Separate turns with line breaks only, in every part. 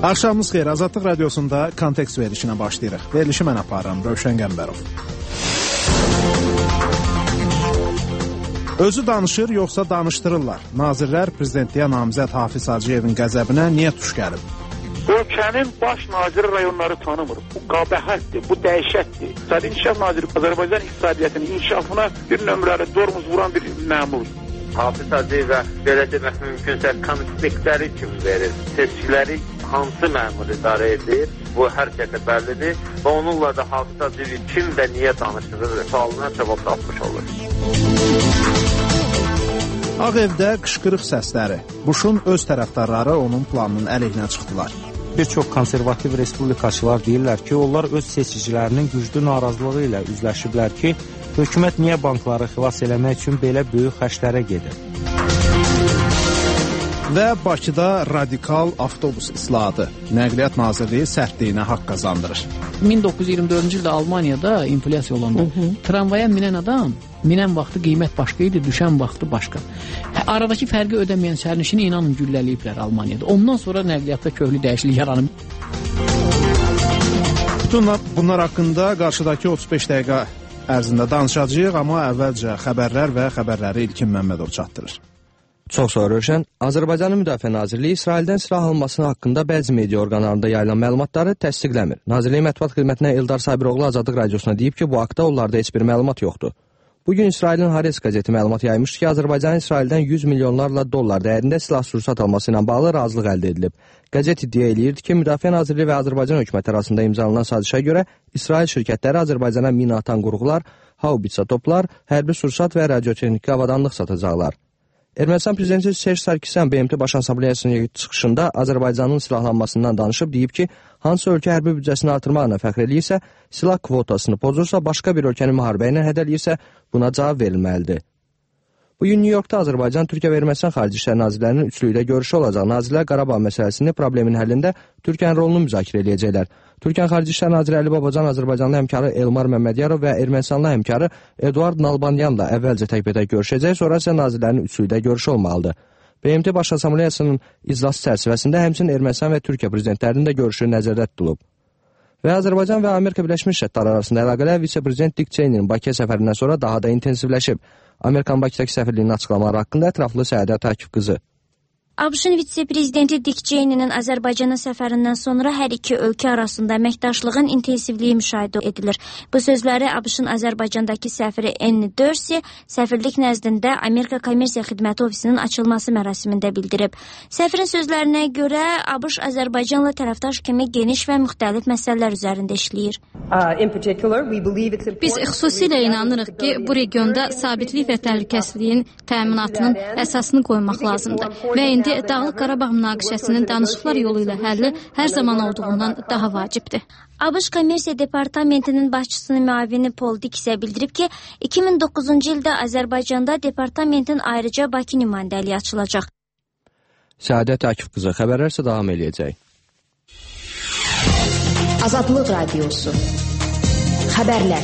Axşamınız xeyir, Azadlıq Radiosunda kontekst verilişinə başlayırıq. Verilişi mən aparıram, Rövşən Qəmbərov. Özü danışır, yoxsa danışdırırlar? Nazirlər prezidentliyə namizəd Hafiz Hacıyevin qəzəbinə niyə tuş gəlib?
Ölkənin baş naziri rayonları tanımır. Bu qabəhətdir, bu dəhşətdir. İqtisadi İnkişaf Naziri Azərbaycan iqtisadiyyatının inkişafına bir nömrəli dormuz vuran bir məmurdur.
Hafiz Hacıyevə belə demək mümkünsə konspektləri kim verir? Seçkiləri hansı məmur idarə edir? Bu hər kəsə bəllidir və onunla da Hafiz Hacıyevi kim və niyə danışdırır sualına cavab tapmış olur.
Ağ Evdə qışqırıq səsləri. Bush'un öz tərəfdarları onun planının əleyhinə çıxdılar.
Bir çox konservativ respublikaçılar deyirlər ki, onlar öz seçicilərinin güclü narazılığı ilə üzləşiblər ki, hökumət niyə bankları xilas eləmək üçün belə böyük xərclərə gedir?
Və Bakıda radikal avtobus islahatı. Nəqliyyat Nazirliyi sərtliyinə haqq qazandırır.
1924-cü ildə Almaniyada inflyasiya olanda tramvaya minən adam, minən vaxtı qiymət başqa idi, düşən vaxtı başqa. Aradakı fərqi ödəməyən sərnişini inanın gülləliyiblər Almaniyada. Ondan sonra nəqliyyatda köklü dəyişiklik yaranıb.
Bütün bunlar haqqında qarşıdakı 35 dəqiqə ərzində danışacağıq, amma əvvəlcə xəbərlər və xəbərləri İlkin Məmmədov çatdırır.
Çox sağ Rövşən. Azərbaycanın Müdafiə Nazirliyi İsraildən silah alınması haqqında bəzi media orqanlarında yayılan məlumatları təsdiqləmir. Nazirliyin mətbuat xidmətinə Eldar Sabiroğlu Azadlıq Radiosuna deyib ki, bu haqda onlarda heç bir məlumat yoxdur. Bugün İsrailin Haaretz qəzeti məlumat yaymışdı ki, Azərbaycanın İsraildən 100 milyonlarla dollar dəyərində silah sursat alması ilə bağlı razılıq əldə edilib. Qəzet iddia eləyirdi ki, Müdafiə Nazirliyi və Azərbaycan hökuməti arasında imzalanan sazişə görə İsrail şirkətləri Azərbaycana mina atan qurğular, haubitsa toplar, hərbi sursat və radiotexniki avadanlıq satacaqlar. Ermənistan prezidenti Serj Sarkisyan BMT Baş Assambleyasının çıxışında Azərbaycanın silahlanmasından danışıb, deyib ki, hansı ölkə hərbi büdcəsini artırmaqla fəxr eləyirsə, silah kvotasını pozursa, başqa bir ölkəni müharibə ilə hədələyirsə, buna cavab verilməlidir. Bugün New Yorkda Azərbaycan, Türkiyə və Ermənistan Xarici İşlər Nazirlərinin üçlükdə görüşü olacaq. Nazirlər Qarabağ məsələsini, problemin həllində Türkiyənin rolunu müzakirə eləyəcəklər. Türkiyənin Xarici İşlər Naziri Əli Babacan Azərbaycanlı həmkarı Elmar Məmmədiyarov və Ermənistanlı həmkarı Eduard Nalbanyanla əvvəlcə təkbətək görüşəcək, sonra isə nazirlərin üçlükdə görüşü olmalıdır. BMT Baş Assambleyasının iclası çərçivəsində həmçinin Ermənistan və Türkiyə prezidentlərinin də görüşü nəzərdə tutulub. Və Azərbaycan və Amerika Birləşmiş Ştatları arasında əlaqələr vitse-prezident Dick Cheney'nin Bakıya səfərindən sonra daha da intensivləşib. Amerikan Bakıdakı səfirliyinin açıqlamaları haqqında ətraflı Səadət Akif qızı.
ABŞ-ın vitse-prezidenti Dick Cheney'nin Azərbaycana səfərindən sonra hər iki ölkə arasında əməkdaşlığın intensivliyi müşahidə edilir. Bu sözləri ABŞ-ın Azərbaycandakı səfiri Annie Dorsey səfirlik nəzdində Amerika Kommersiya Xidməti ofisinin açılması mərasimində bildirib. Səfirin sözlərinə görə ABŞ Azərbaycanla tərəfdaş kimi geniş və müxtəlif məsələlər üzərində işləyir.
Biz xüsusilə inanırıq ki, bu regionda sabitlik və təhlükəsizliyin təminatının əsasını qoymaq lazımdır və indi Dağlıq Qarabağ münaqişəsinin danışıqlar yolu ilə həlli hər zaman olduğundan daha vacibdir.
ABŞ Kommersiya Departamentinin başçısının müavini Paul Dick isə bildirib ki, 2009-cu ildə Azərbaycanda departamentin ayrıca Bakı nümayəndəliyi açılacaq.
Səadət Akif qızı, xəbərlər isə davam eləyəcək.
Azadlıq Radiosu. Xəbərlər.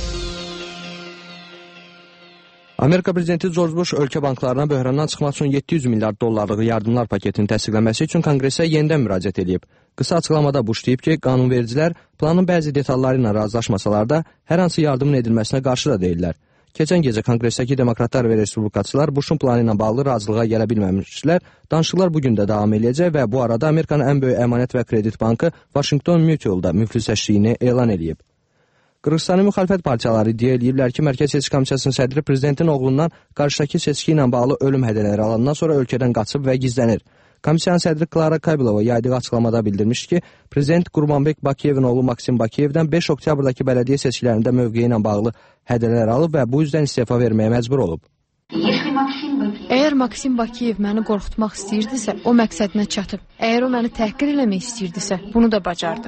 Amerika prezidenti George Bush ölkə banklarına böhrandan çıxmaq üçün 700 milyard dollarlıq yardımlar paketini təsdiqləməsi üçün Konqresə yenidən müraciət edib. Qısa açıqlamada Bush deyib ki, qanunvericilər planın bəzi detalları ilə razılaşmasalar da hər hansı yardımın edilməsinə qarşı da deyirlər. Keçən gecə Konqresdəki demokratlar və respublikaçılar Bush'un planı ilə bağlı razılığa gələ bilməmişlər. Danışıqlar bugün də davam eləyəcək və bu arada Amerikanın ən böyük əmanət və kredit bankı Washington Mutual'da müflisləşdiyini elan edib. Qırğızstanın müxalifət partiyaları iddia ediblər ki, Mərkəzi Seçki Komissiyasının sədri prezidentin oğlundan qarşıdakı seçki ilə bağlı ölüm hədələri alandan sonra ölkədən qaçıb və gizlənir. Komissiyanın sədri Klara Kabilova yaydığı açıqlamada bildirmişdi ki, prezident Qurbanbek Bakiyevin oğlu Maksim Bakiyevdən 5 oktyabrdakı bələdiyyə seçkilərində mövqeyi ilə bağlı hədələr alıb və bu üzdən istefa verməyə məcbur olub.
Əgər Maksim Bakiyev məni qorxutmaq istəyirdisə, o məqsədinə çatıb. Əgər o məni təhqir eləmək istəyirdisə, bunu da bacardı.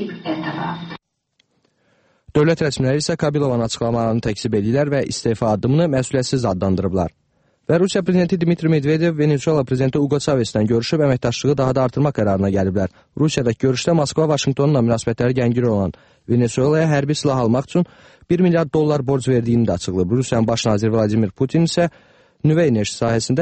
Dövlət rəsmiləri isə Kabilovanın açıqlamalarını təksib edirlər və istefa addımını məsuliyyətsiz adlandırıblar. Və Rusiya prezidenti Dmitri Medvedev Venezuela prezidenti Hugo Chávezlə görüşüb əməkdaşlığı daha da artırmaq qərarına gəliblər. Rusiyadakı görüşdə Moskva Vaşinqtonla münasibətləri gəngir olan Venezuelaya hərbi silah almaq üçün 1 milyard dollar borc verdiyini də açıqlayıb. Rusiyanın baş naziri Vladimir Putin isə nüvə enerjisi sahəsində